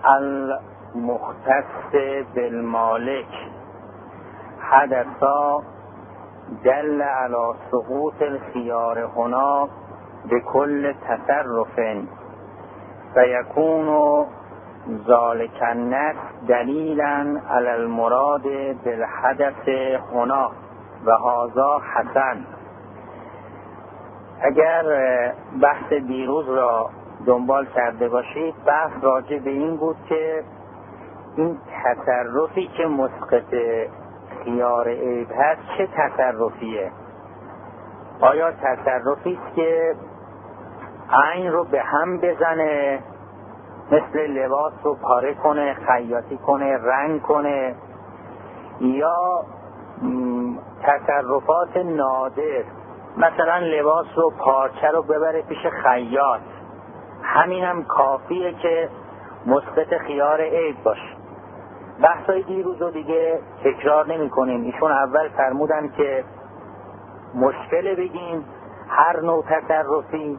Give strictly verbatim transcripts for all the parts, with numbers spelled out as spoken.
المختص بالمالک حدثا دل علی سقوط الخیار هنا بكل تصرف فیکون ذلک النص دلیلا علی المراد بالحدث هنا و هذا حسن. اگر بحث دیروز را دنبال کرده باشید، بحث راجع به این بود که این تصرفی که مسقط خیار عیب هست چه تصرفیه؟ آیا تصرفی است که عین رو به هم بزنه، مثل لباس رو پاره کنه، خیاطی کنه، رنگ کنه، یا تصرفات نادر، مثلا لباس رو پارچه رو ببره پیش خیاط، همین هم کافیه که مسقط خیار عیب باشه. بحثای دیروز رو دیگه تکرار نمی کنیم. ایشون اول فرمودن که مشکل بگیم هر نوع تصرفی،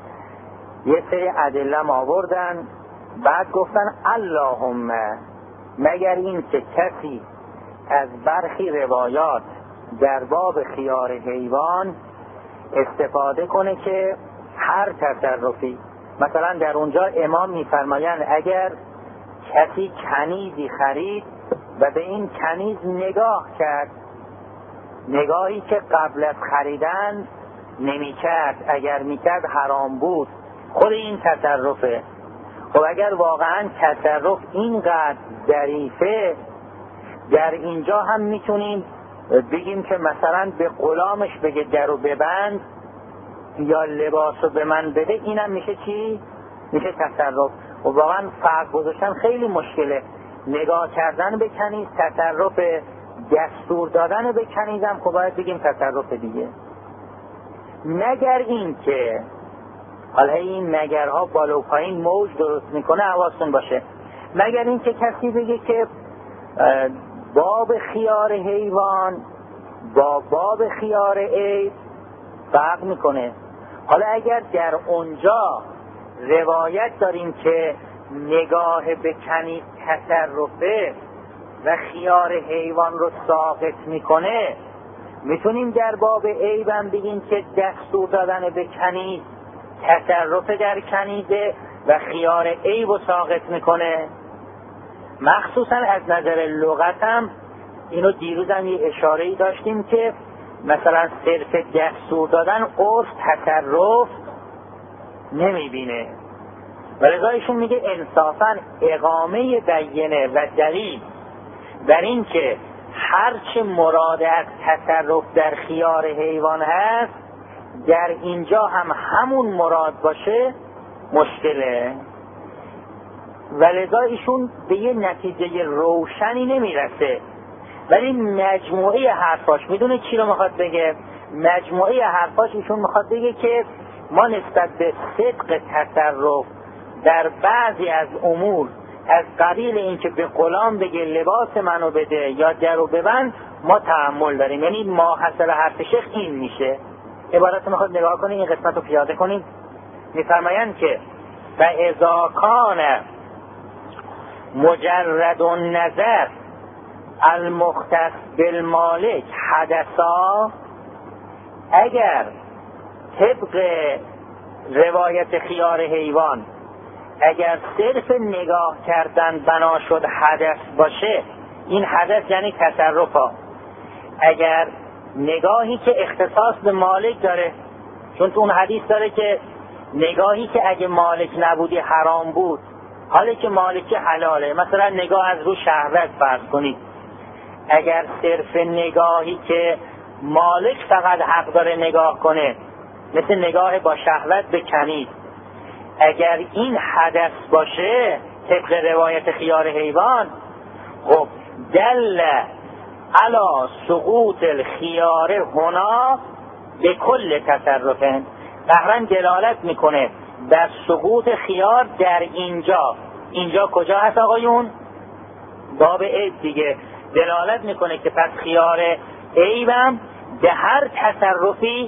یه سری ادله آوردن، بعد گفتن اللهم مگر این که کسی از برخی روایات در باب خیار حیوان استفاده کنه که هر تصرفی، مثلا در اونجا امام میفرمایند اگر کسی کنیزی خرید و به این کنیز نگاه کرد، نگاهی که قبل از خریدن نمی کرد، اگر می کرد حرام بود، خود این تصرفه. خب اگر واقعا تصرف اینقدر ظریفه، در اینجا هم میتونیم بگیم که مثلا به غلامش بگه درو ببند یا لباسو به من بده، اینم میشه چی؟ میشه تصرف. و واقعا فرق گذاشتن خیلی مشکله. نگاه کردن به کنیز تصرف، دستور دادن به کنیزم خب باید بگیم تصرف دیگه. مگر این که حالا این مگرها بالا و پایین موج درست میکنه، حواستون باشه. مگر این که کسی بگه که باب خیار حیوان با باب خیار عیب فرق میکنه. حالا اگر در اونجا روایت داریم که نگاه به کنیز تصرفه و خیار حیوان رو ساقط میکنه، میتونیم در باب عیب هم بگیم که دستور دادن به کنیز تصرف در کنیزه و خیار عیب رو ساقط میکنه. مخصوصا از نظر لغت هم اینو دیروز هم یه اشاره‌ای داشتیم که مثلا صرف دستور دادن عرف تصرف نمیبینه، و لذا ایشون میگه انصافا اقامه بینه و دلیل در این که هرچه مراد از تصرف در خیار حیوان هست در اینجا هم همون مراد باشه مشکله، و لذا ایشون به یه نتیجه روشنی نمیرسه. ولی مجموعه حرفاش میدونه چی رو میخواد بگه؟ مجموعه حرفاش ایشون میخواد بگه که ما نسبت به صدق تصرف در بعضی از امور از قبیل اینکه به غلام بگه لباس منو بده یا درو ببند ما تحمل داریم. یعنی ما حاصل حرف شیخ این میشه. عبارت میخواد نگاه کنید، این قسمت رو پیاده کنید. میفرمایند که فاذا کان مجرد النظر المختص بالمالک حدثا، اگر طبق روایت خیار حیوان اگر صرف نگاه کردن بنا شد حدث باشه، این حدث یعنی تصرف ها، اگر نگاهی که اختصاص به مالک داره، چون تو اون حدیث داره که نگاهی که اگه مالک نبودی حرام بود، حالا که مالک حلاله، مثلا نگاه از رو شهوت فرض کنید، اگر صرف نگاهی که مالک فقط حق داره نگاه کنه، مثل نگاه با شهوت به کنیز، اگر این حدث باشه طبق روایت خیار حیوان، خب دل علی سقوط الخیار هنا به کل تصرفه، بهرن دلالت میکنه در سقوط خیار در اینجا. اینجا کجا هست آقایون؟ باب عیب دیگه. دلالت میکنه که پس خیار عیبم به هر تصرفی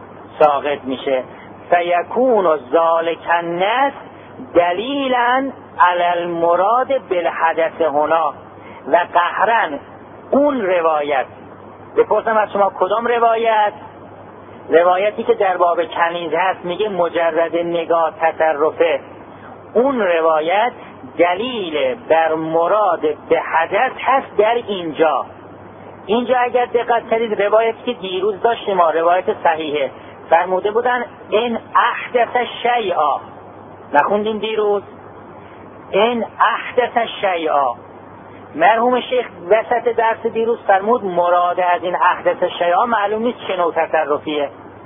ساقط میشه. فیکون ذالک النص دلیلا علل مراد بالحدث هنا و قهرن اون روایت. بپرسم از شما کدام روایت؟ روایتی که در باب کنیز هست میگه مجرد نگاه تصرفه. اون روایت دلیل بر مراد به حدث هست در اینجا. اینجا اگر دقت کنید روایتی که دیروز داشتیم ما روایت صحیحه فرموده بودن این احدث شیئا، نخوندیم دیروز؟ این احدث شیئا. مرحوم شیخ وسط درس دیروز فرمود مراد از این احدث شیئا معلوم نیست چه نوع تصرفیه.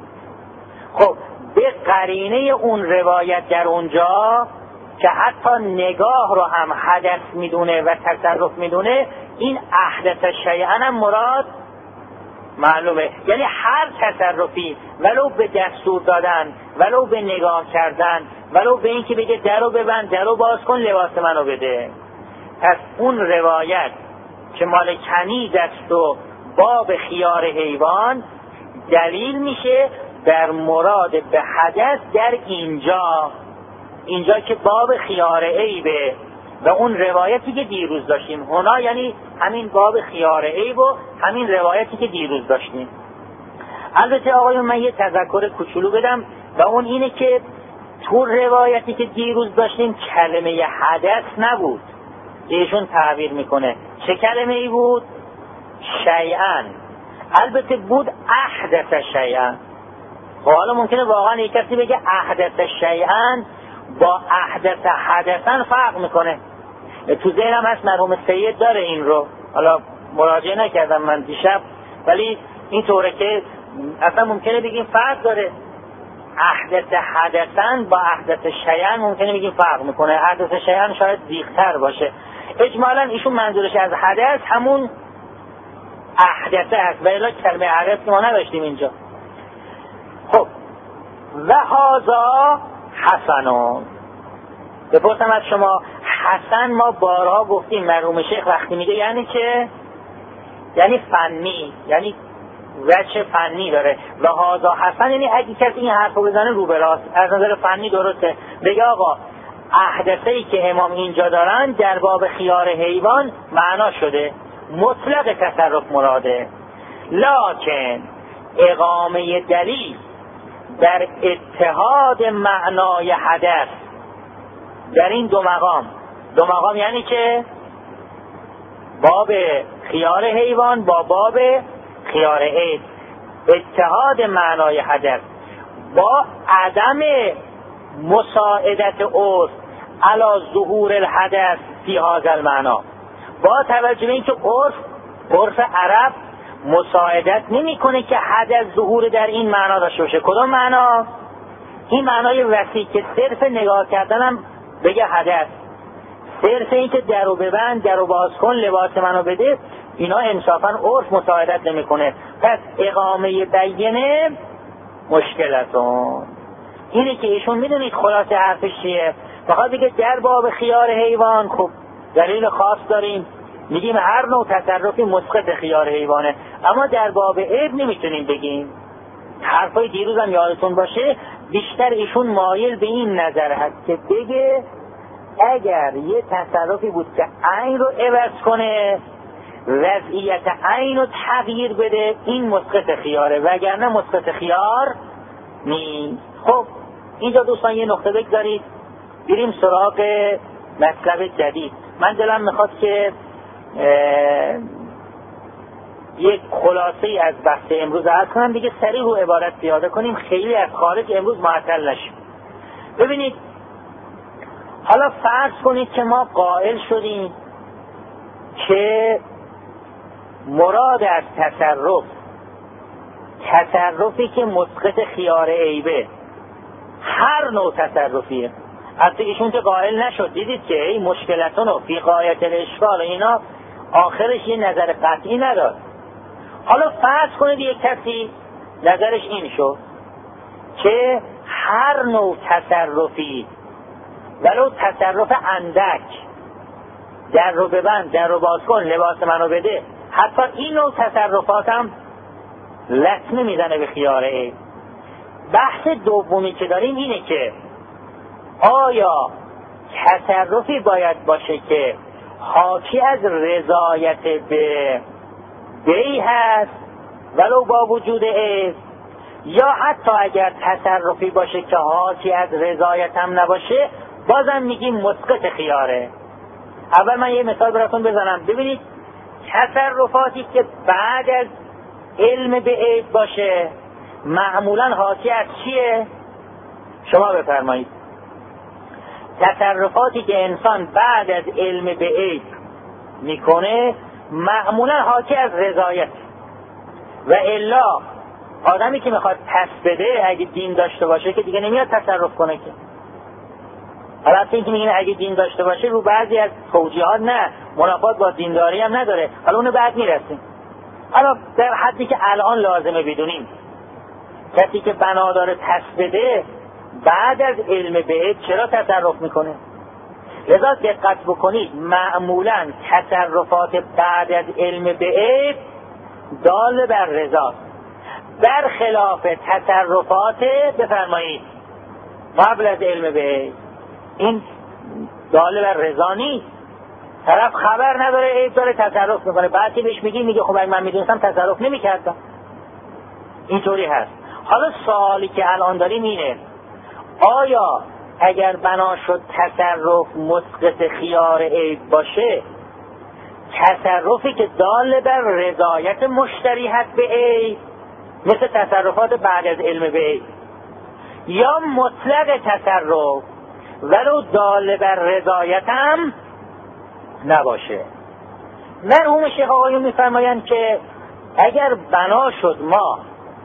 خب به قرینه اون روایت در اونجا که حتی نگاه رو هم حدث میدونه و تصرف میدونه، این احدث شیئا هم مراد معلومه. یعنی هر تصرفی، ولو به دستور دادن، ولو به نگاه کردن، ولو به این که بگه درو ببند، درو باز کن، لباس منو بده. پس اون روایت که مال کنیز است و باب خیار حیوان دلیل میشه در مراد به حدث در اینجا، اینجا که باب خیار عیبه و اون روایتی که دیروز داشتیم. هنا یعنی همین باب خیار عیب و همین روایتی که دیروز داشتیم. البته آقایون من یه تذکر کوچولو بدم و اون اینه که تو روایتی که دیروز داشتیم کلمه حدث نبود، ایشون تعبیر میکنه چه کلمه ای بود؟ شیئا. البته بود احدث شیئا. خب حالا ممکنه واقعا یک کسی بگه احدث شیئا با احدث حدثا فرق میکنه. تو ذهنم هست مرحوم سید داره این رو، حالا مراجعه نکردم من دیشب، ولی این طوره که اصلا ممکنه بگیم فرق داره. احدث حدثا با احدث شیئا ممکنه بگیم فرق میکنه. احدث شیئا شاید دیختر باشه. اجمالا ایشون منظورش از حدث همون احدثه هست و الا کلمه حدث که ما نداشتیم اینجا. خب و هذا حسنون. بپرسم از شما حسن ما بارها گفتیم مرحوم شیخ وقتی میگه یعنی چه؟ یعنی فنی، یعنی وجه فنی داره. و هذا حسن یعنی اگه کسی این حرفو بزنه رو به راست، از نظر فنی درسته. بگه آقا احدثه‌ای که امام اینجا دارن در باب خیار حیوان معنا شده، مطلق تصرف مراده، لکن اقامه دلیل در اتحاد معنای حدث در این دو مقام. دو مقام یعنی که باب خیار حیوان با باب خیار عیب، اتحاد معنای حدث با عدم مساعدت عرف علی ظهور الحدث فی هذا المعنا، با توجه به اینکه عرف عرف عرب مساعدت نمیکنه که حدث ظهور در این معنا داشته باشه. کدام معنا؟ این معنای وسیع که صرف نگاه کردنم بگه حدث، صرف این که درو ببند، درو باز کن، لباس منو بده، اینا انصافا عرف مساعدت نمیکنه. پس اقامه بینه مشکلتون. اینه که ایشون میدونید خلاصه حرفش چیه؟ بخواد بگه در باب خیار حیوان خب دلیل خاص داریم، میگیم هر نوع تصرفی مسقط خیار حیوانه، اما در باب عیب نمیتونیم بگیم. حرفای دیروز هم یادتون باشه بیشتر ایشون مایل به این نظر هست که بگه اگر یه تصرفی بود که عین رو عوض کنه، وضعیت عین رو تغییر بده، این مسقط خیاره، وگرنه مسقط خیار نیست. خب اینجا دوستان یه نقطه بگذارید بریم سراغ مطلب جدید. من دلم میخواد که یک خلاصه از بحث امروز عرض کنم، دیگه سریع رو عبارت پیاده کنیم، خیلی از خارج امروز معطل نشیم. ببینید حالا فرض کنید که ما قائل شدیم که مراد از تصرف تصرفی که مسقط خیار عیبه، هر نوع تصرفیه. حتی ایشون که قائل نشد، دیدید که ای مشکلتون و فی غایت الاشکال اینا آخرش یه نظر قطعی نداد. حالا فرض کنید یک کسی نظرش این شد که هر نوع تصرفی ولو تصرف اندک، در رو ببند، در رو باز کن، لباس منو بده، حتی این نوع تصرفاتم لطمه میزنه به خیار عیب. بحث دومی که داریم اینه که آیا تصرفی باید باشه که حاکی از رضایت به بی هست ولو با وجود عیب، یا حتی اگر تصرفی باشه که حاکی از رضایت هم نباشه بازم میگیم مسقط خیاره. اول من یه مثال براتون بزنم ببینید تصرفاتی که بعد از علم به عیب باشه معمولا حاکی از چیه؟ شما بفرمایید. تصرفاتی که انسان بعد از علم به عیب میکنه معمولا حاکی از رضایت، و الا آدمی که میخواد پس بده اگه دین داشته باشه که دیگه نمیاد تصرف کنه که. حالا این که میگن اگه دین داشته باشه رو بعضی از توجیهات نه، منافات با دینداری هم نداره، حالا اونو بعد میرسیم. حالا در حدی که الان لازمه بدونیم کسی که بنا داره پس بده بعد از علم به عیب چرا تصرف میکنه؟ لذا دقت بکنید معمولا تصرفات بعد از علم به عیب دال بر رضا، برخلاف تصرفات بفرمایید قبل از علم به عیب این دال بر رضا نیست. طرف خبر نداره عیب داره تصرف میکنه، بعد که بهش میگی میگه خب اگه من میدونستم تصرف نمیکردم. اینطوری هست. حالا سوالی که الان داریم اینه آیا اگر بنا شد تصرف مسقط خیار عیب باشه، تصرفی که دال بر رضایت مشتری هست به عیب مثل تصرفات بعد از علم به عیب، یا مطلق تصرف ولو دال بر رضایت هم نباشه؟ مرحوم شیخ آقایون میفرمایند که اگر بنا شد ما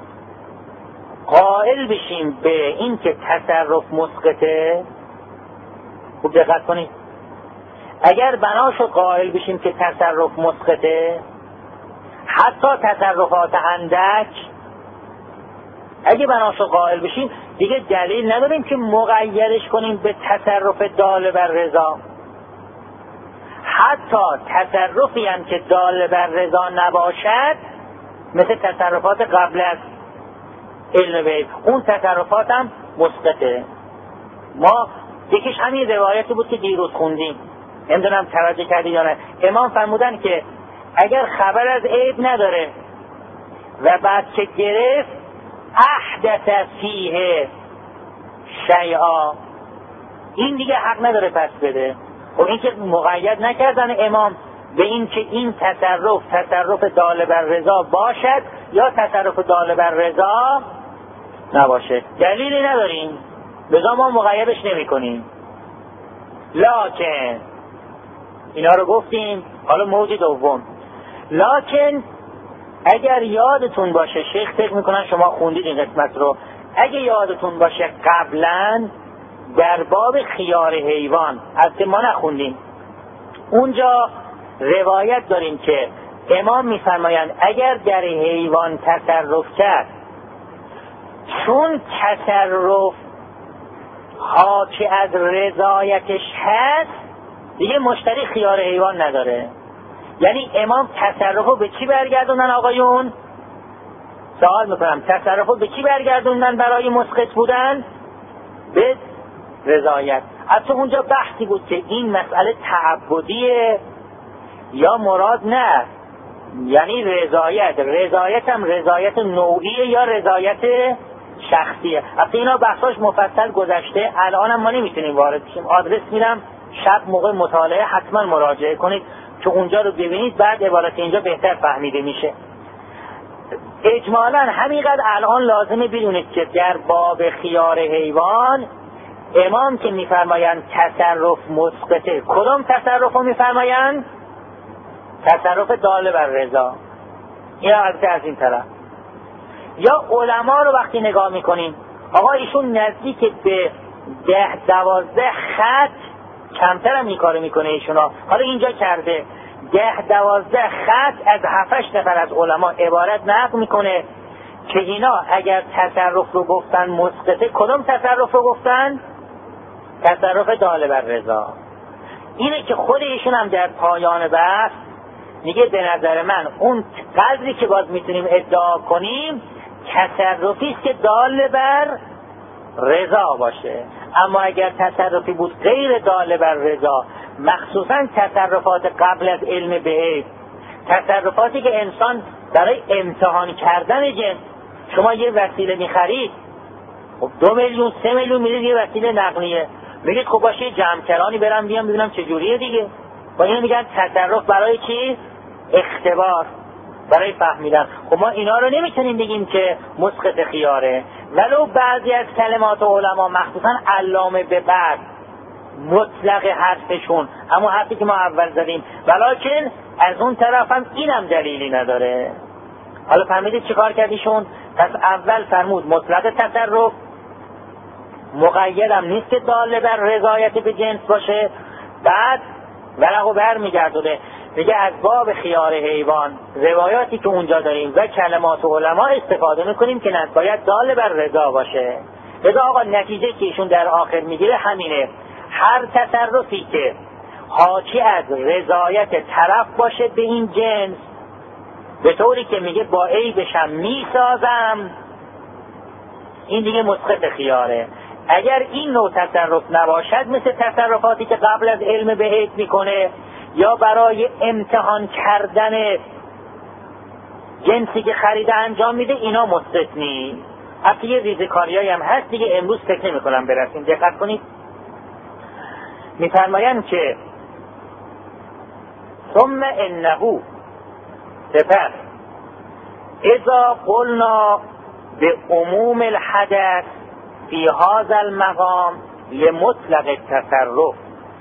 قائل بشیم به این که تصرف مسقطه، خوب دقت کنید، اگر بنا شد قائل بشیم که تصرف مسقطه حتی تصرفات اندک، اگه بنا شد قائل بشیم دیگه دلیل نداریم که مقیدش کنیم به تصرف دال بر رضا. حتی تصرفی هم که دال بر رضا نباشد مثل تصرفات قبل از علم به عیب اون تصرفات هم مسقطه. ما یکیش همین روایتی بود که دیروز خوندیم، نمیدونم توجه کردی یا نه. امام فرمودن که اگر خبر از عیب نداره و بعد که گرفت احدث فیه شیئا، این دیگه حق نداره پس بده. و این که مقید نکردن امام به این که این تصرف تصرف دال بر رضا باشد یا تصرف دال بر رضا نباشه، دلیلی نداریم، لذا ما مقیدش نمی کنیم. لکن اینا رو گفتیم. حالا موضوع دوم، لکن اگر یادتون باشه، شیخ فکر میکنن شما خوندید این قسمت رو، اگه یادتون باشه قبلا در باب خیار حیوان از که ما نخوندیم اونجا روایت داریم که امام میفرمایند اگر در حیوان تصرف کرد چون تصرف حاکی از رضایتش هست دیگه مشتری خیار حیوان نداره. یعنی امام تصرف رو به چی برگردوندن آقایون؟ سوال میکنم تصرف رو به چی برگردوندن برای مسقط بودن؟ به رضایت. حتی اونجا بحثی بود که این مسئله تعبدیه یا مراد نه، یعنی رضایت رضایت هم رضایت نوعیه یا رضایت شخصیه. حتی اینا بحثاش مفصل گذشته، الان هم ما نمیتونیم وارد بشیم. آدرس میدم شب موقع مطالعه حتما مراجعه کنید که اونجا رو ببینید، بعد عبارت اینجا بهتر فهمیده میشه. اجمالا همینقدر الان لازمه بدونید که در باب خیار حیوان امام که میفرمایند تصرف مسقطه، کدام تصرف رو میفرمایند؟ تصرف دال بر رضا. این البته از این طرف. یا علما رو وقتی نگاه میکنیم آقا ایشون نزدیک به ده دوازده خط، کمتر هم این کارو میکنه ایشونا، حالا اینجا کرده ده دوازده خط از هفتش نفر از علما عبارت نقل میکنه که اینا اگر تصرف رو گفتن مسقطه، کدام تصرف رو گفتن؟ تصرف دال بر رضا. اینه که خود ایشون هم در پایان بحث میگه به نظر من اون قدری که باز میتونیم ادعا کنیم تصرفی است که دال بر رضا باشه. اما اگر تصرفی بود غیر دال بر رضا، مخصوصا تصرفات قبل از علم به عیب، تصرفاتی که انسان برای امتحان کردن جنس، شما یه وسیله میخرید، خب دو میلیون سه میلیون میدید یه وسیله نقلیه، میگید خب باشه جمع کرانی برم بیام ببینم چجوریه دیگه. با این میگن تصرف برای چی؟ اختبار، برای فهمیدن. خب ما اینا رو نمیتونیم بگیم که مسقط خیاره، ولو بعضی از کلمات علما مخصوصا علامه به بعد مطلق حرفشون، اما حرفی که ما اول زدیم، ولیکن از اون طرف هم اینم دلیلی نداره. حالا فهمیدید چی کار کردیشون؟ پس اول فرمود مطلق تصرف، مقیدم نیست که داله بر رضایت به جنس باشه، بعد ورقو بر میگردونه میگه از باب خیار حیوان روایاتی که اونجا داریم و کلمات علما استفاده میکنیم که باید داله بر رضا باشه. لذا آقا نتیجه که ایشون در آخر میگیره همینه، هر تصرفی که حاکی از رضایت طرف باشه به این جنس، به طوری که میگه با عیبشم میسازم، این دیگه مسقط خیاره. اگر این نوع تصرف نباشد، مثل تصرفاتی که قبل از علم به عیب میکنه یا برای امتحان کردن جنسی که خریده انجام میده، اینا مسقط نیست. حتی یه ریزکاریایی هم هست دیگه، امروز فکر نمی کنم برسیم. دقت کنید، میفرمایند که ثم انه، سپس اذا قلنا به عموم الحدث فی هذا المقام لمطلق التصرف،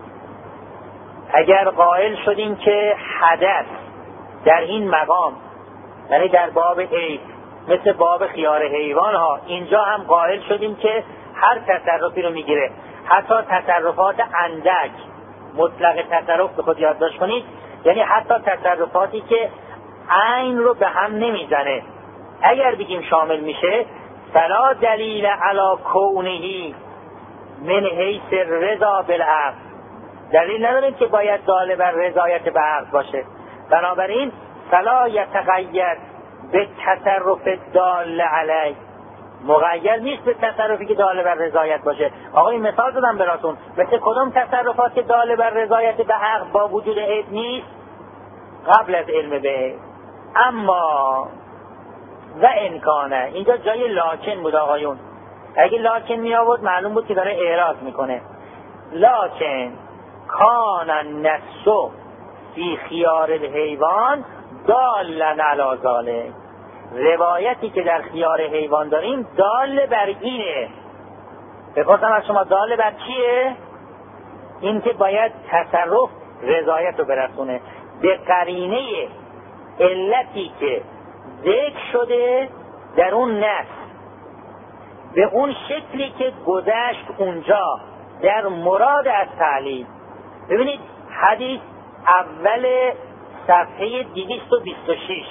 اگر قائل شدیم که حدث در این مقام، یعنی در باب عیب مثل باب خیار حیوان ها، اینجا هم قائل شدیم که هر تصرفی رو میگیره، حتی تصرفات اندک مطلق تصرف به خود یادداشت کنید، یعنی حتی تصرفاتی که عین رو به هم نمیزنه، اگر بگیم شامل میشه، فلا دلیل علی کونه من حیث رضا بالعقل، دلیل نداریم که باید داله بر رضایت به عقل باشه. بنابراین فلا یتقید به تصرف دال علی، مقید نیست به تصرفی که داله بر رضایت باشه. آقا این مثال دادم براتون، مثل کدوم تصرفات که داله بر رضایت به عقل با وجود عیب نیست؟ قبل از علم به عیب. اما و امکانه، اینجا جای لاکن بود آقایون، اگه لاکن می آورد معلوم بود که داره اعراض میکنه. لاکن کان النص فی خیار الحیوان دالن علی ذلک، روایتی که در خیار حیوان داریم دال بر اینه. بپرسم از شما دال بر چیه؟ این که باید تصرف رضایت رو برسونه به قرینه علتی که ذکر شده در اون نص، به اون شکلی که گذشت اونجا در مراد از تعلیل. ببینید حدیث اول صفحه دویست و بیست و شش،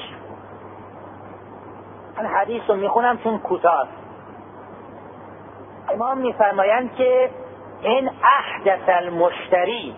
من حدیث رو میخونم چون کوتاه. امام میفرمایند که این احدث المشتری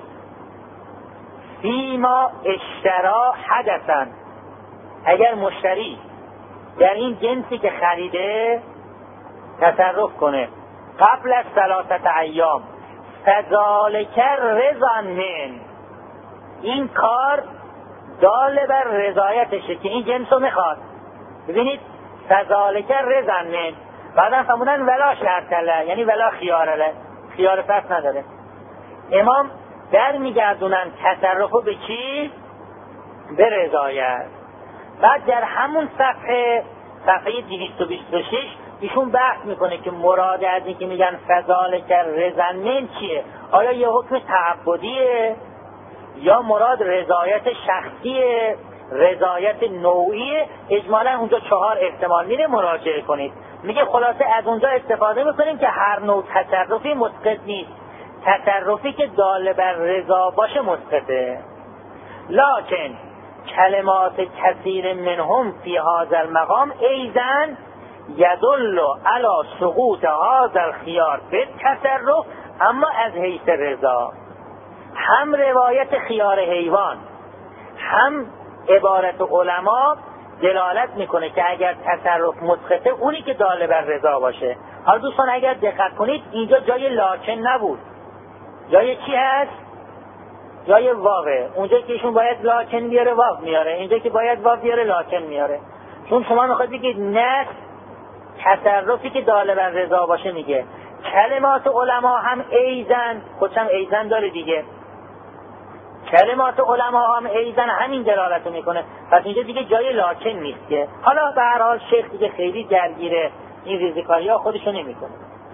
فیما اشترا حدثا، اگر مشتری در این جنسی که خریده تصرف کنه قبل از ثلاثت ایام، فذالک رضا من، این کار دال بر رضایتشه که این جنس رو میخواد. ببینید فذالک رضا من، بعدا فرمودن ولا شرطله، یعنی ولا خیارله، خیار پس نداره. امام در میگردونن تصرفو به چی؟ به رضایت. بعد در همون صفحه صفحه دویست و بیست و شش ایشون بحث میکنه که مراد از این که میگن فذالک رضا من چیه؟ آیا یه حکم تعبدیه یا مراد رضایت شخصیه، رضایت نوعیه؟ اجمالا اونجا چهار احتمال میره، مراجعه کنید. میگه خلاصه از اونجا استفاده میکنیم که هر نوع تصرفی مسقط نیست، تصرفی که دال بر رضا باشه مسقطه. لکن کلمات کثیر منهم فی هذا المقام ایضا یدل علی سقوط هذا الخیار به تصرف، اما از حیث رضا. هم روایت خیار حیوان هم عبارت علما دلالت میکنه که اگر تصرف مسقطه اونی که دال بر رضا باشه. حالا دوستان اگر دقت کنید اینجا جای لاکن نبود، جای چی هست؟ جای واوه. اونجا که ایشون باید لاکن بیاره واو میاره، اینجا که باید واو بیاره لاکن میاره. چون شما میخواید بگید نه تصرفی که دال بر رضا باشه میگه. کلمات علما هم ایزن، خودشم ایزن داره دیگه، کلمات علما هم ایزن همین دلالت میکنه. پس اینجا دیگه جای لاکن نیست که. حالا به هر حال شیخ دیگه خیلی درگیره این ریزیکاری ها خودشو نمیکنه.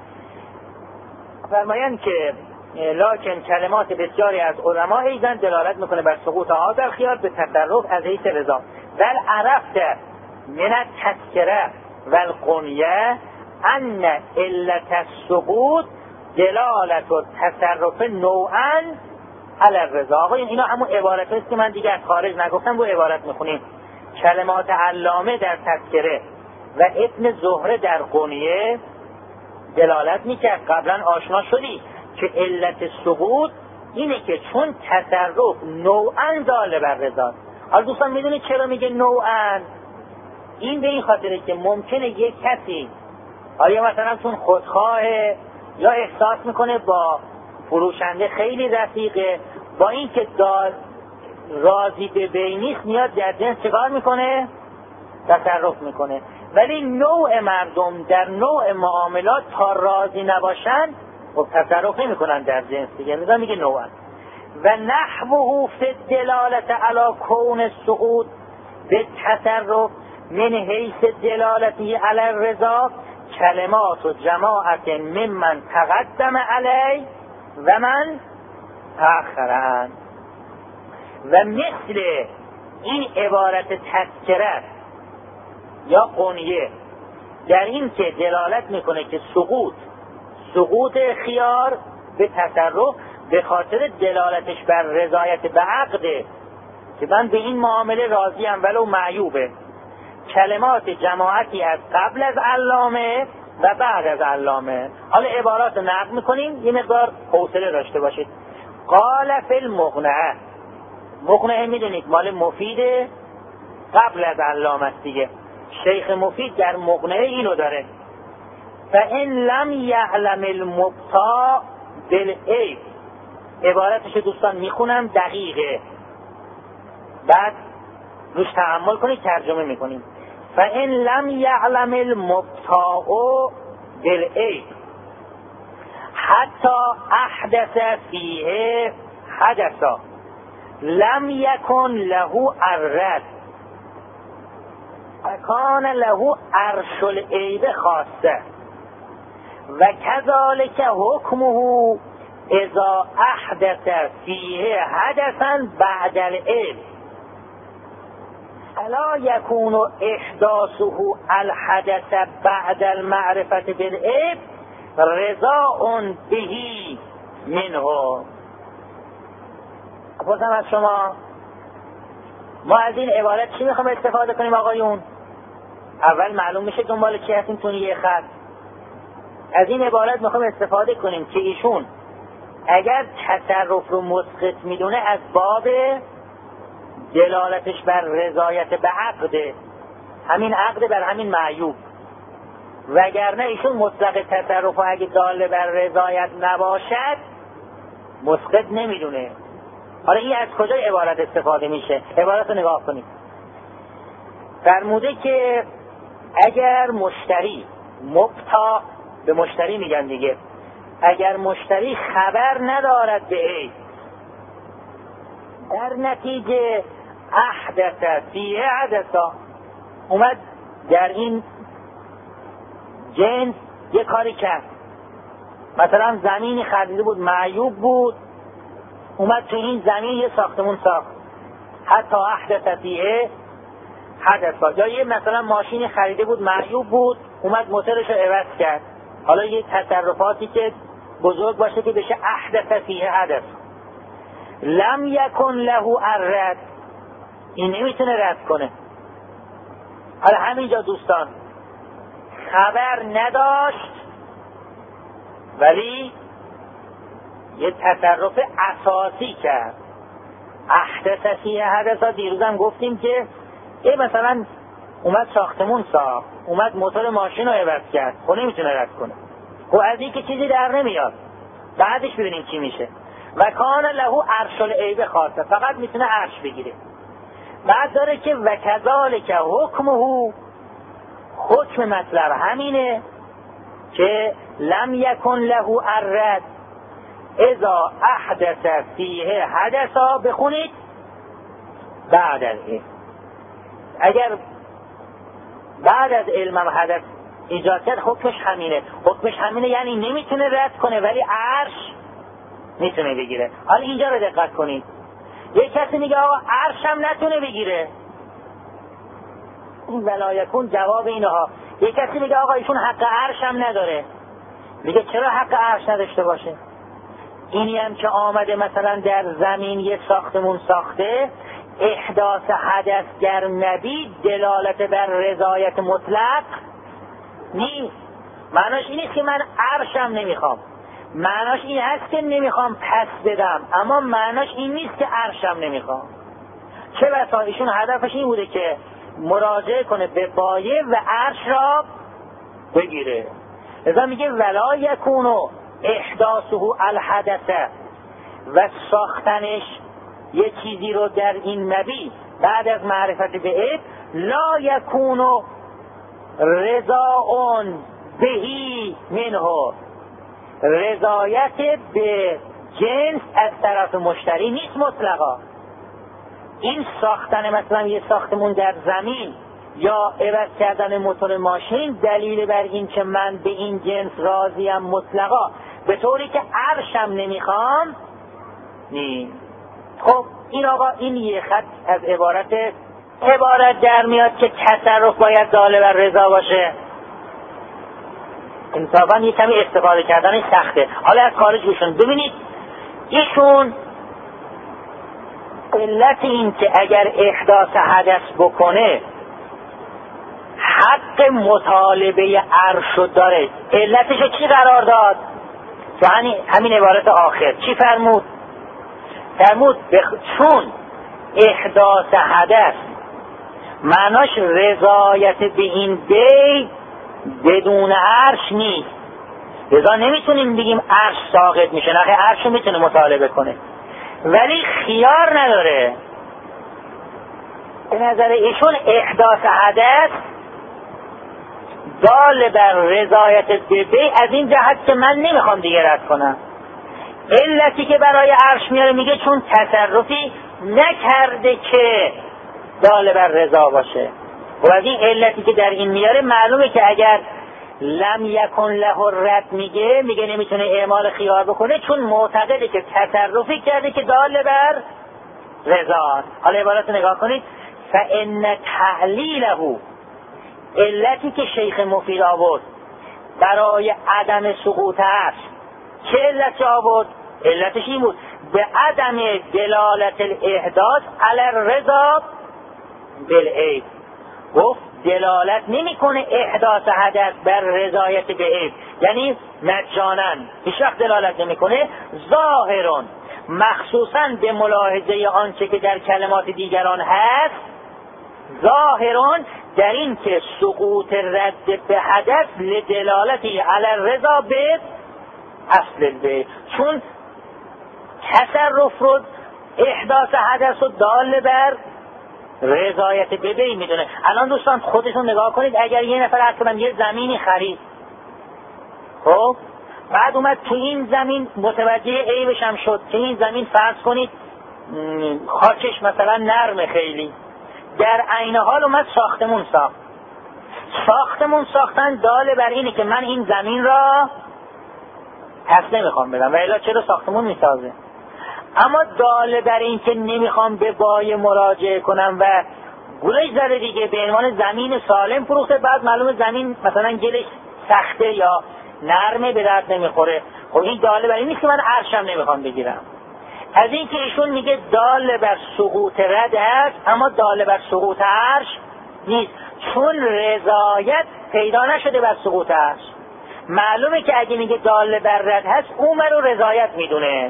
فرمایند که لاکن کلمات بسیاری از علما ایزن دلالت میکنه بر سقوط هذا الخیار به تصرف از حیث رضا. بل عرفت من التذکره و القنیه ان علت السقوط دلالت و تصرف نوعا علی الرضا. آقا اینا همون عبارت هست که من دیگه از خارج نگفتم، رو عبارت میخونیم. کلمات علامه در تذکره و ابن زهره در قنیه دلالت میکرد، قبلا آشنا شدی که علت سقوط اینه که چون تصرف نوعا دال بر رضا. حالا دوستان میدونید چرا میگه نوعا؟ این به این خاطره که ممکنه یک کسی آیا مثلا چون خودخواهه یا احساس میکنه با فروشنده خیلی رفیقه، با این که دار راضی به بینیست میاد در جنس چکار میکنه؟ تصرف میکنه. ولی نوع مردم در نوع معاملات تا راضی نباشن خب تصرف نمیکنن در جنس دیگه، مثلا میگه نوعا. و نحوه فی دلالت علی کون السقوط به تصرف من حیث دلالتی علی الرضا کلمات و جماعت ممن تقدم علی و من تأخرن. و مثل این عبارت تذکره یا قنیه در این که دلالت میکنه که سقوط سقوط خیار به تصرف به خاطر دلالتش بر رضایت به عقده که من به این معامله راضیم ولو معیوبه. کلمات جماعتی از قبل از علامه و بعد از علامه. حالا عبارات رو نقل میکنیم، یه مقدار حوصله داشته باشید. قال فی المقنعه، مقنعه میدونید مال مفیده قبل از علامه است دیگه. شیخ مفید در مقنعه اینو داره: فإن لم یعلم المبتاع بالعیب. عبارتش دوستان میخونم دقیقه، بعد روش تأمل کنید ترجمه میکنیم. فإن لم یعلم المبتاع بالعیب حتی احدث فیه حدثا لم یکن له الرد کان له عرش العیب خاصه و کذالک حکمه اذا احدث فیه حدثا بعد العلم الا یکون احداثه الحدث بعد المعرفت بالعیب رضاء بهی منه. پرسم از شما، ما از این عبارت چی میخوام استفاده کنیم آقایون؟ اول معلوم میشه دنبال چی هستیم تون یه خط. از این عبارت میخوام استفاده کنیم که ایشون اگر تصرف رو مسقط میدونه از باب دلالتش بر رضایت به عقده، همین عقد بر همین معیوب، وگرنه ایشون مطلق تصرف رو اگه دال بر رضایت نباشد مسقط نمیدونه. حالا این از کجا عبارت استفاده میشه؟ عبارت رو نگاه کنید. فرموده که اگر مشتری مبتاع، به مشتری میگن دیگه، اگر مشتری خبر ندارد به عیب، در نتیجه احدث فیه حدثا، اومد در این جنس یه کاری کرد، مثلا زمینی خریده بود معیوب بود، اومد تو این زمین یه ساختمون ساخت، حتی احدث فیه حدثا. یا یه مثلا ماشینی خریده بود معیوب بود، اومد موتورش رو عوض کرد. حالا یه تصرفاتی که بزرگ باشه که بشه احدث فیه حدث. لم یکن له الرد، این نمیتونه رد کنه. حالا همینجا دوستان خبر نداشت ولی یه تصرف اساسی کرد، احدث فیه حدثا. دیروزم گفتیم که یه مثلا اومد ساختمون ساخت، اومد موتور ماشین رو عوض کرد، خب نمیتونه رد کنه. خب از این که چیزی در نمیاد، بعدش ببینیم چی میشه. و کان له عرش العیب خاصه، فقط میتونه عرش بگیره. بعد داره که و کذالک حکمه، حکم مطلب همینه که لم یکن له الرد اذا احدث فیه حدثا. بخونید بعد از این، اگر بعد از علمم حدث ایجاد کرد حکمش همینه. حکمش همینه یعنی نمیتونه رد کنه ولی عرش میتونه بگیره. حالا اینجا رو دقت کنید، یک کسی میگه آقا عرش هم نتونه بگیره، این ولایکون جواب اینها. یک کسی میگه آقا ایشون حق عرش هم نداره، میگه چرا حق عرش نداشته باشه؟ اینی هم که آمده مثلا در زمین یه ساختمون ساخته، احداث حدث گر نبی دلالت بر رضایت مطلق نیست. معناش این نیست که من عرشم نمیخوام، معناش این هست که نمیخوام پس بدم، اما معناش این نیست که عرشم نمیخوام. چه بسا ایشون هدفش این بوده که مراجعه کنه به بایع و عرش را بگیره. لذا میگه ولا یکونو احداثه الحدث، و ساختنش یه چیزی رو در این نبی بعد از معرفت به عیب، لا یکونو رضاء بهی منه، رضایت به جنس از طرف مشتری نیست مطلقا. این ساختن مثلا یه ساختمون در زمین یا عوض کردن موتور ماشین دلیل بر این که من به این جنس راضیم مطلقا، به طوری که عرشم نمیخوام نیست. خب این آقا این یه خط از عبارت عبارت در میاد که تصرف باید داله بر رضا باشه. انصافا یه کمی استفاده کردن سخته. حالا از خارج بشون ببینید، ایشون علت این که اگر احداث حدث بکنه حق مطالبه عرش داره، علتش چی قرار داد؟ یعنی همین عبارت آخر چی فرمود؟ فرمود بخ... چون احداث حدث معناش رضایت به این بی بدون عرش نیست، لذا نمیتونیم بگیم عرش ساقط میشه، نه عرش رو میتونه مطالبه کنه ولی خیار نداره. به نظر ایشون احداث حدث دال بر رضایت به بی از این جهت که من نمیخوام دیگه رد کنم. علتی که برای عرش میاره میگه چون تصرفی نکرده که دال بر رضا باشه. و از این علتی که در این میاره معلومه که اگر لم یکن له الرد میگه میگه نمیتونه اعمال خیار بکنه، چون معتقده که تصرفی کرده که دال بر رضا. حالا عبارت نگاه کنید، فان تعلیله، علتی که شیخ مفید آورد برای عدم سقوط عرش، چه علتی آورد؟ علتش این بود به عدم دلالت الاحداث علی الرضا بالعیب. گفت دلالت نمیکنه احداث حدث بر رضایت به عیب، یعنی مجانن هیچ وقت دلالت نمیکنه. ظاهرون، مخصوصا به ملاحظه آنچه که در کلمات دیگران هست، ظاهرون در این که سقوط رد به حدث لدلالتی علی الرضا به اصل البیع، چون تصرف رو احداث حدث و دال بر رضایت به بی میدونه. الان دوستان خودتون نگاه کنید، اگر یه نفر اصلا یه زمینی خرید، خب بعد اومد تو این زمین متوجه عیبش هم شد که این زمین فرض کنید خاکش مثلا نرمه خیلی، در عین حال اومد ساختمون ساخت. ساختمون ساختن دال بر اینه که من این زمین را پس نمیخوام بدم و الا چرا ساختمون میسازه. اما دال بر این که نمیخوام به بایع مراجعه کنم و گلش زده دیگه، به عنوان زمین سالم فروخته، بعد معلومه زمین مثلا گلش سخته یا نرمه به درد نمیخوره. خب این دال بر این نیست که من عرشم نمیخوام بگیرم. از این که ایشون میگه دال بر سقوط رد هست اما دال بر سقوط عرش نیست، چون رضایت پیدا نشده بر سقوط عرش. معلومه که اگه میگه دال بر رد هست اون رو رضایت میدونه.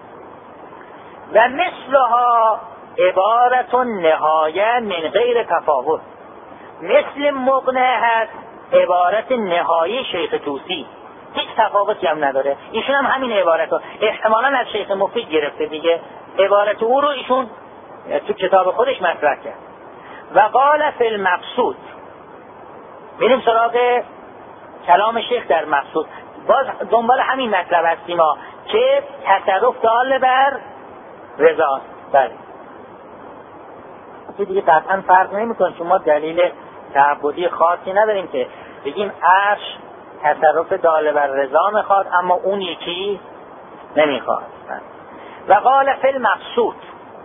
و مثلها عبارت نهایه من غیر تفاوت، مثل مقنعه هست عبارت نهایی شیخ طوسی، هیچ تفاوتی هم نداره. ایشون هم همین عبارت رو احتمالاً از شیخ مفید گرفته دیگه، عبارت او رو ایشون تو کتاب خودش مطرح کرد. و قال فی المقصود، بریم سراغ کلام شیخ در مقصود. باز دنبال همین مطلب هستیم ما که تصرف دال بر رضا. بله که دیگه قطعا فرق نمیکنه، چون ما دلیل تعبدی خاصی نداریم که بگیم عرش تصرف دال بر رضا میخواد اما اون یکی نمیخواد. و قال فی المقصود،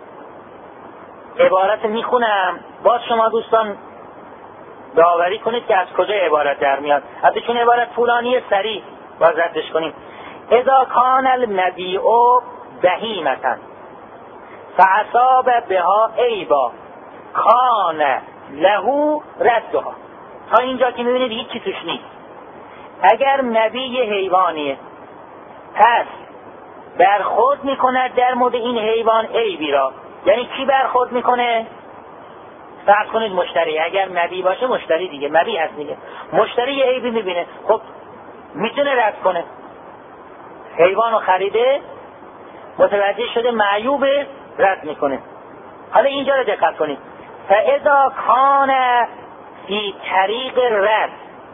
عبارت میخونم باز شما دوستان داوری کنید که از کجا عبارت در میاد. حتی چون عبارت طولانی سریع باز ردش کنیم. اذا کان المبیع بهیمة فاصاب بها عیبا کان له ردها. تا اینجا که میبینید هیچ چی توش نیست. اگر مبیع حیوانیه پس برخورد میکند در مورد این حیوان عیبی را، یعنی کی برخورد میکنه؟ فرض کنید مشتری، اگر مبیع باشه مشتری دیگه، مبیع هست دیگه، مشتری یه عیبی میبینه، خب میتونه رد کنه. حیوان رو خریده، متوجه شده معیوب، رد میکنه. حالا اینجا رو دقت کنید. فاذا کان فی طریق رد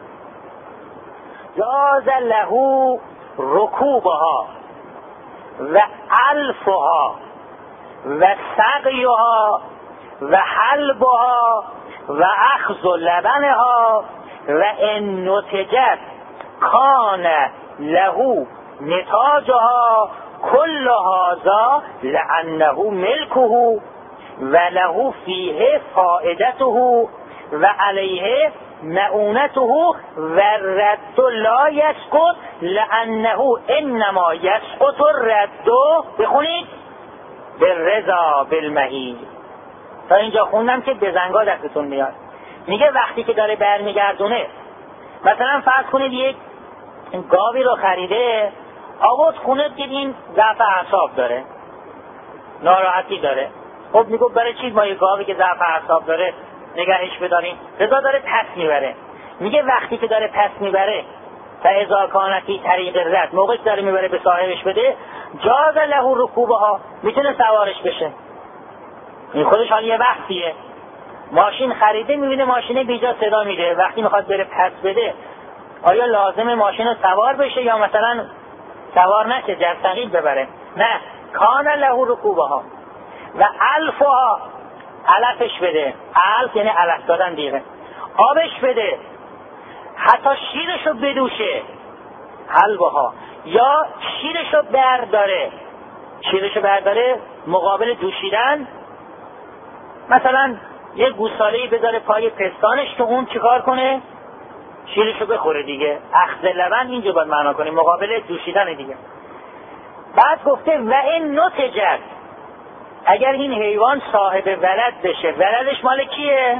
جاز له رکوبها و علفها و سقیها و حلبها و اخذ لبنها و ان نتجت کان له نتاجها کل هذا لانه ملکه و له فیه فائدته و علیه معونته و رد لا یسقط لانه انما یسقط الرد، بخونید، بالرضا بالمهی. تا اینجا خوندم که بزنگا دستتون میاد. میگه وقتی که داره برمیگردونه، مثلا فرض کنید یک گاوی رو خریده، آورد خونه، دید این ضعف اعصاب داره، ناراحتی داره. خب میگه برای چی ما یه گاوی که ضعف اعصاب داره نگهش بداریم؟ رضا داره پس میبره. میگه وقتی که داره پس میبره فاذا کان فی طریق رد، موقعی داره میبره به صاحبش بده، جاز له رکوبها، میتونه سوارش بشه. این خودش حال یه وقتیه، ماشین خریده، میبینه ماشین بیجا صدا میده، وقتی میخواد بره پس بده آیا لازمه ماشین رو سوار بشه یا مثلا سوار نشه جرثقیل ببره؟ نه، کان له رکوبها و علفها، علفش بده، علف یعنی علف دادن دیگه، آبش بده، حتی شیرشو بدوشه، حلبها، یا شیرشو برداره. شیرشو برداره مقابل دوشیدن، مثلا یه گوساله‌ای بذاره پای پستانش که اون چیکار کنه؟ شیرشو بخوره دیگه. اخذ لبن اینجا باید معنا کنیم، مقابل دوشیدن دیگه. بعد گفته و این نتجت، اگر این حیوان صاحب ولد بشه، ولدش مال کیه؟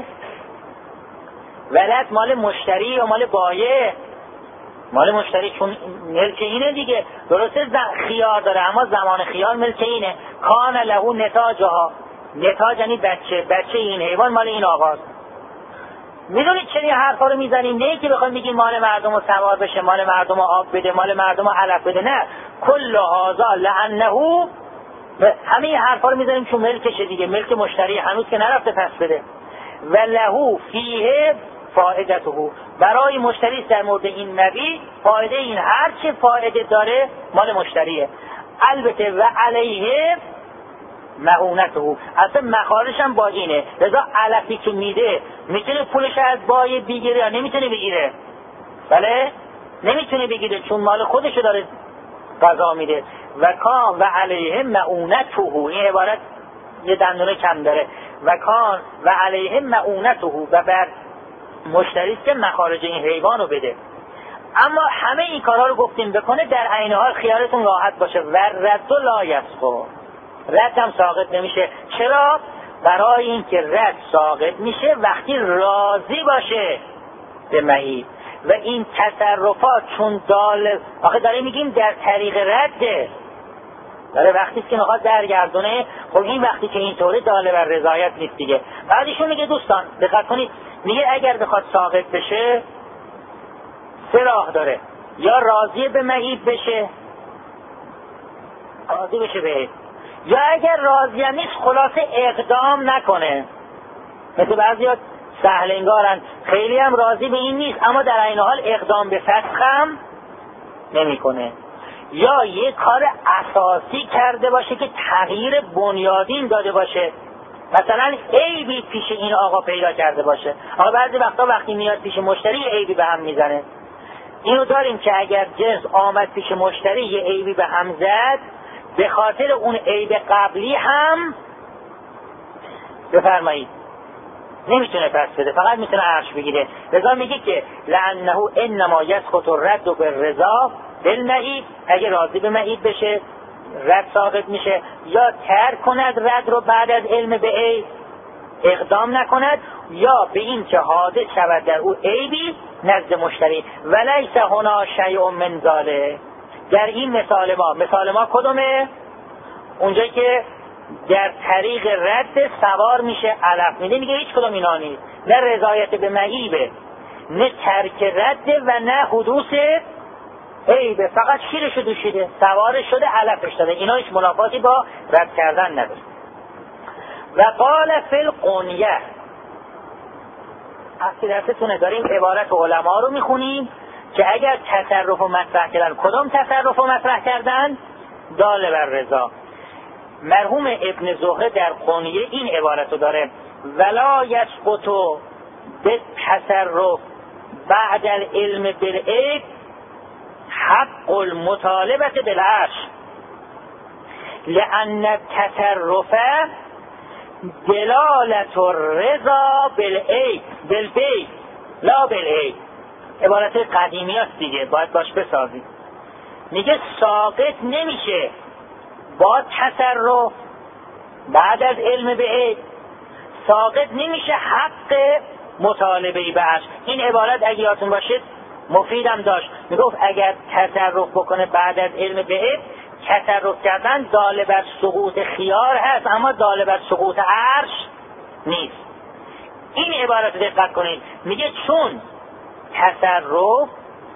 ولد مال مشتری یا مال بایع؟ مال مشتری، چون ملک اینه دیگه. درسته خیار داره اما زمان خیار ملک اینه. کان له نتاجها، نتاج یعنی بچه، بچه این حیوان مال این آقاست. میدونید چرا این حرفا رو میزنیم؟ نه که بخوایم بگیم مال مردم رو سوار بشه، مال مردم رو آب بده، مال مردم رو علف بده، نه، کل هذا لانه، همه این حرفا رو میزنیم چون ملکشه دیگه، ملک مشتری، هنوز که نرفته پس بده. و له فیه فائدته، برای مشتری در مورد این مبیع فایده، این هر چه فایده داره مال مشتریه. البته و علیه معونته، اصلا مخارجش هم با اینه. لذا علفی که میده میتونه پولش از بای بگیره یا نمیتونه بگیره؟ بله نمیتونه بگیره، چون مال خودشو داره قضا میده. و کان و علیه معونته، این عبارت یه دندونه کم داره. و کان و علیه معونته، و بر مشتری که مخارج این حیوان رو بده. اما همه این کارها رو گفتیم بکنه، در عین حال خیالتون راحت باشه و رد لا یسقط، رد هم ساقط نمیشه. چرا؟ برای اینکه رد ساقط میشه وقتی راضی باشه به مهی. و این تصرفات چون دال، آخه داره میگیم در طریق رده، داره وقتی که میخواد درگردونه، خب این وقتی که اینطوره داله بر رضایت نیست دیگه. بعدشون میگه دوستان دقت کنید، میگه اگر بخواد ساقط بشه سه راه داره، یا راضی به معیب بشه، راضی بشه به عیب، یا اگر راضی هم نیست خلاصه اقدام نکنه. مثل بعضی ها سهلنگارن، خیلی هم راضی به این نیست اما در این حال اقدام به فسخ هم نمی کنه. یا یه کار اساسی کرده باشه که تغییر بنیادین داده باشه، مثلا عیبی پیش این آقا پیدا کرده باشه. آقا بعضی وقتا وقتی میاد پیش مشتری یه عیبی به هم میزنه. اینو داریم که اگر جنس آمد پیش مشتری یه عیبی به هم زد، به خاطر اون عیب قبلی هم بفرمایید نمیتونه پس بده، فقط میتونه عرش بگیره. رضا میگه که لعنه انما یسقط الرد بالرضا بالمعیب، اگه راضی به معیب بشه رد ساقط میشه، یا ترک کند رد رو بعد از علم به عیب، اقدام نکند، یا به این که حادث شود در او عیبی نزد مشتری. ولیس هنا شیء من ذلک. در این مثال ما، مثال ما کدومه؟ اونجایی که در طریق رد سوار میشه علف میده، میگه هیچ کدوم اینا نیست، نه رضایت به معیبه، نه ترک رد و نه حدوث عیبه، فقط شیرشو دوشیده، سوارش شده، علفش داده. اینا هیچ منافاتی با رد کردن نداره. و قال فی القنیه، اصلی درستونه داریم عبارت علما رو میخونیم که اگر تصرف و مطرح کردن، کدام تصرف و مطرح کردن؟ دال بر رضا. مرحوم ابن زهره در قنیه این عبارت رو داره: ولا یسقط به تصرف بعد العلم بالعیب حق المطالبه بالعرش لان التصرف دلالت الرضا بالعیب بالبیع لا بالعیب. عبارت قدیمی هست دیگه، باید باش بسازید. میگه ساقط نمیشه با تصرف بعد از علم به عیب، ساقط نمیشه حق مطالبه به عرش. این عبارت اگه یادتون باشه مفیدم داشت، میگفت اگر تصرف بکنه بعد از علم به عیب، تصرف کردن دال بر سقوط خیار هست اما دال بر سقوط عرش نیست. این عبارت دقت کنید، میگه چون تصرف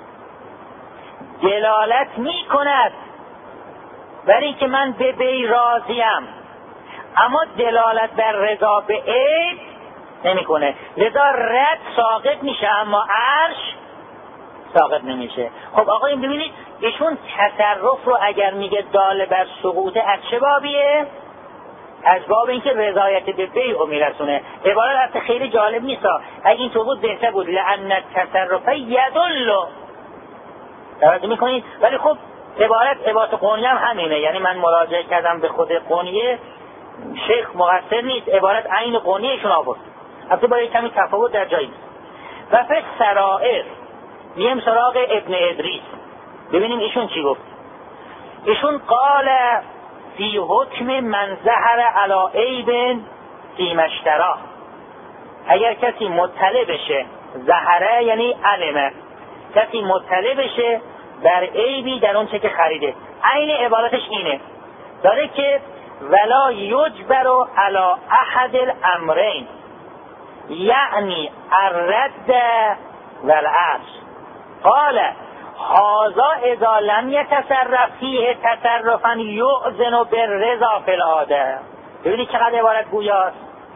دلالت میکند برای اینکه من به بی راضیم اما دلالت بر رضا به عیب نمیکنه، لذا رد ساقط میشه اما عرش ساقط نمیشه. خب آقا این ببینید ایشون تصرف رو اگر میگه دال بر سقوط از چه بابیه؟ از باب اینکه رضایت به بیع میرسونه. عبارت خیلی جالب نیست، اگه این تو بود بهتر بود، لأن التصرف یدل. توجه میکنید؟ ولی خب عبارت عبارت قنیه هم همینه، یعنی من مراجعه کردم به خود قنیه، شیخ مقصر نیست، عبارت عین قنیهشون آورد، البته با یک کمی تفاوت در جایی. و فی السرائر مییم سراغ ابن ادریس، ببینیم ایشون چی گفت. ایشون قال فی حکم من ظهر علی عیب فی مشترا، اگر کسی مطلع بشه، ظهره یعنی علمه، کسی مطلع بشه در عیبی در اون چه که خریده، عین عبارتش اینه، داره که ولا یجبر علی احد الامرین یعنی الرد والعرش. قال هذا اذا لم يتصرف فيه تصرفا یؤذن بالرضا فی العاده. ببینید چقدر عبارت گویاست.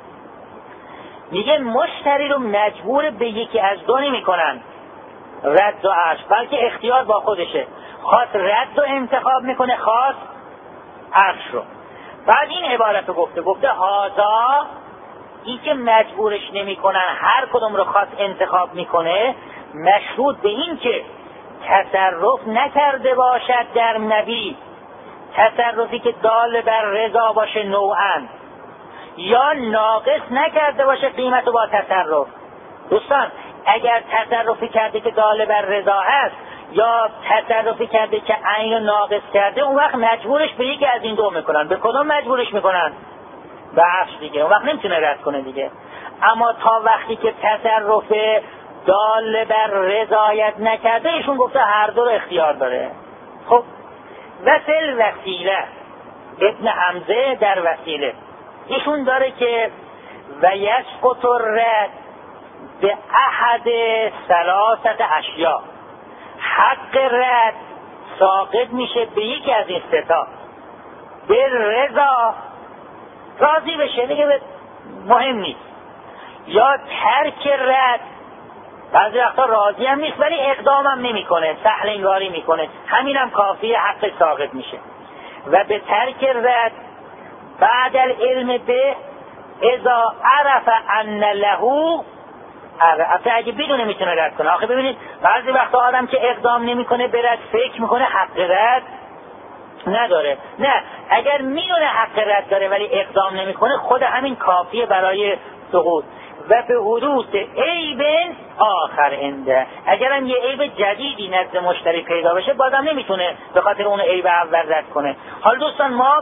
میگه مشتری رو مجبور به یکی از دو نمی کنن، رد و عرش، بلکه اختیار با خودشه، خواست رد رو انتخاب میکنه، خواست عرش رو. بعد این عبارت رو گفته گفته هذا، این که مجبورش نمی کنن، هر کدوم رو خواست انتخاب میکنه، مشروط به این که تصرف نکرده باشد در نبی، تصرفی که دال بر رضا باشه نوعاً، یا ناقص نکرده باشه قیمت با تصرف. دوستان اگر تصرفی کرده که دال بر رضا هست یا تصرفی کرده که عین ناقص کرده، اون وقت مجبورش به یکی از این دو میکنن. به کدوم مجبورش میکنن؟ به عرش دیگه، اون وقت نمیتونه رد کنه دیگه. اما تا وقتی که تصرف دال بر رضایت نکرده، ایشون گفته هر دو رو اختیار داره. خب وسیل وسیله، ابن حمزه در وسیله ایشون داره که و یسقط الرد به احد ثلاثت اشیا، حق رد ساقط میشه به یکی از این ستا. به رضا راضی بشه دیگه مهم نیست، یا ترک رد، بعضی وقتا راضی هم نیست ولی اقدام هم نمی کنه، سهل انگاری میکنه، همین هم کافیه، حق ساقط میشه. و به ترک رد بعد العلم به اذا عرف ان له، اصلا اگه بدونه میتونه رد کنه. آخه ببینید بعضی وقتا آدم که اقدام نمیکنه به رد فکر میکنه حق رد نداره. نه، اگر میدونه حق رد داره ولی اقدام نمیکنه خود همین کافیه برای سقوط. و به حدوث عیب آخر انده، اگرم یه عیب جدیدی نزد مشتری پیدا بشه بازم نمیتونه به خاطر اون عیب اول رد کنه. حالا دوستان ما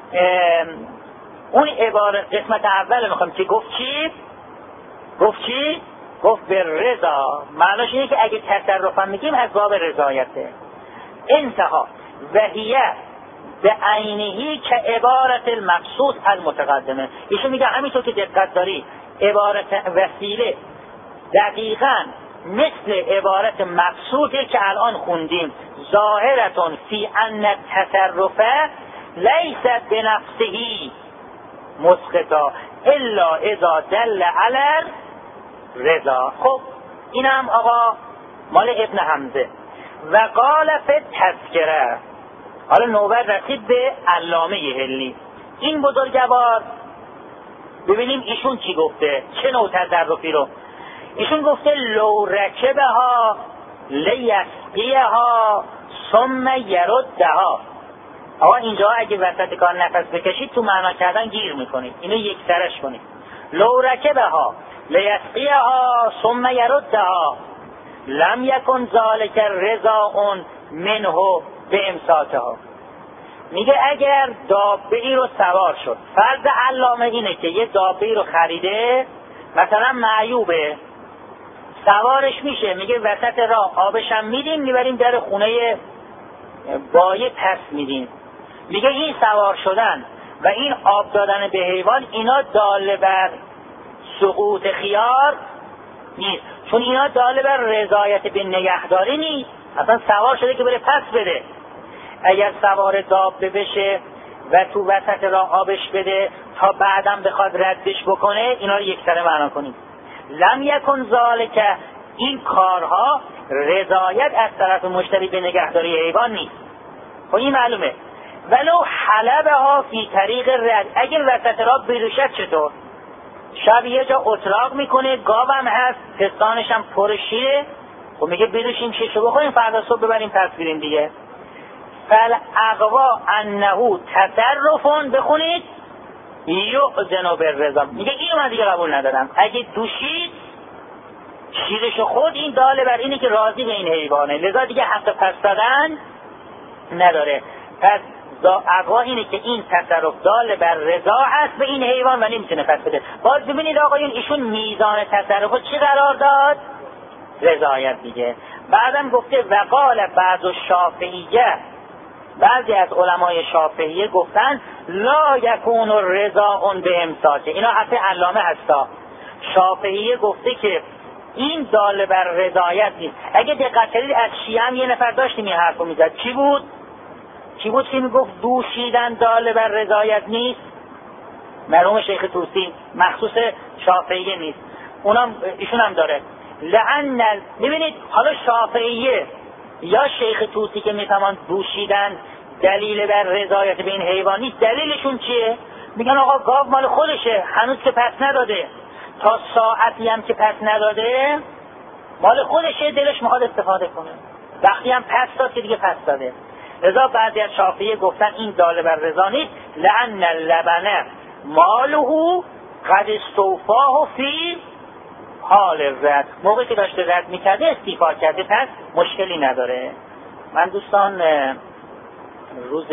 اون عبارت قسمت اول میخوام که گفت چی؟ گفت چی؟ گفت به رضا، معناش اینه که اگه تصرفم میگیم از باب رضایته. انتها وحیه به عینهی که عبارت المقصود المتقدمه. ایشون میگه همینطور که دقت داری عبارت وسیله دقیقاً مثل عبارت مقصوده که الان خوندیم، ظاهرتون فی ان تصرفه لیست بنفسهی مسقطا الا اذا دل علی رضا. خب اینم آقا مال ابن حمزه. و قال فی تذکره. حالا نوبت رسید به علامه حلی. این بزرگوار ببینیم ایشون چی گفته، چه نوع تصرفی رو. ایشون گفته لو رکبها لیسقیها ثم یردها. آقا اینجا اگه وسط کار نفس بکشید تو معنا کردن گیر میکنید، اینو یک سرش کنید. لو رکبها لیسقیها ثم یردها لم یکن ذالک رضا منه به امساکها. میگه اگر دابه ای رو سوار شد، فرض علامه اینه که یه دابه ای رو خریده، مثلا معیوبه، سوارش میشه، میگه وسط راه آبش هم میدیم میبریم در خونه بایه پس میدیم. میگه این سوار شدن و این آب دادن به حیوان اینا داله بر سقوط خیار نیست، چون اینا داله بر رضایت به نگهداری نیست، اصلا سوار شده که بره پس بده. اگر سوار دابه بشه و تو وسط راه آبش بده تا بعدم بخواد ردش بکنه، اینا رو یک سره معنا کنیم. لم یکن ذالک، این کارها رضایت از طرف مشتری به نگهداری حیوان نیست. خب این معلومه. ولو حلبها فی طریق رد، اگر وسط راه بروشد چطور؟ شب یه جا اتراق میکنه، گاوم هست، پستانش هم پر شیره، خب میگه بروشیم شیشو بخوریم فردا صبح ببریم پس بیریم دیگه. فالاقوا انه تصرفون، بخونید یؤذن بالرضا، میگه اینو من دیگه قبول ندارم. اگه دوشید شیرشو خود، این داله بر اینه که راضی به این حیوانه، لذا دیگه حق پس دادن نداره. پس اقوا اینه که این تصرف داله بر رضا هست به این حیوان و نمیتونه پس بده. باز ببینید آقایون ایشون میزان تصرف چی قرار داد؟ رضایت دیگه. بعدم گفته وقال بعض الشافعیه، بعضی از علمای شافعیه گفتن لا یکون الرضا به امساکه. اینا حتی علامه هستا. شافعیه گفته که این داله بر رضایت نیست. اگه دقت کنید از شیعه هم یه نفر داشتیم این حرفو میزد. چی بود؟ چی بود که میگفت دوشیدن داله بر رضایت نیست؟ مرحوم شیخ طوسی، مخصوص شافعیه نیست، اونم ایشون هم داره. لعن ببینید حالا شافعیه یا شیخ طوسی که میفهمن دوشیدن دلیل بر رضایت به این حیوان نیست، دلیلشون چیه؟ میگن آقا گاو مال خودشه، هنوز که پس نداده، تا ساعتی هم که پس نداده مال خودشه، دلش میخواد استفاده کنه، وقتی هم پس داد که دیگه پس داده. لذا بعضی از شافعیه گفتن این داله بر رضا نیست. لعن اللبنه ماله قد استوفاه فی حال رد، موقعی که داشته رد میکرده استیفا کرده، پس مشکلی نداره. من دوستان روز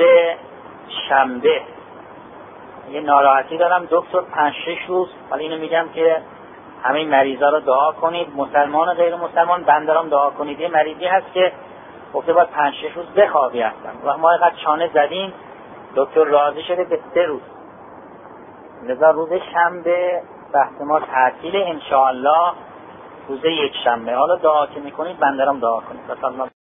شنبه یه ناراحتی دارم دکتر، پنج شش روز، حالا اینو میگم که همین مریضا رو دعا کنید، مسلمان و غیر مسلمان بندرام دعا کنید. یه مریضی هست که گفته باید پنج شش روز بخوابی هستم و ما اینقدر چانه زدیم دکتر راضی شده به سه روز. لذا روز شنبه بحث ما تعطیل، انشاءالله روز یک شنبه. حالا دعا که میکنید بنده را دعا کنید.